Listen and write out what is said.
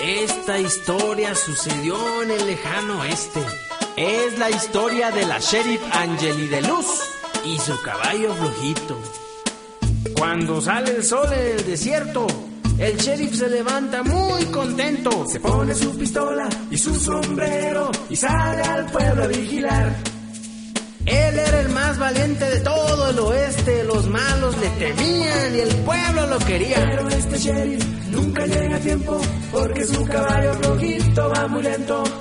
Esta historia sucedió en el lejano oeste. Es la historia de la sheriff Angeli de Luz y su caballo flojito. Cuando sale el sol en el desierto, el sheriff se levanta muy contento. Se pone su pistola y su sombrero y sale al pueblo a vigilar. Él era el más valiente de todo el oeste. Los malos le temían y el pueblo lo quería. Pero este sheriff nunca llega a tiempo porque su caballo flojito va muy lento.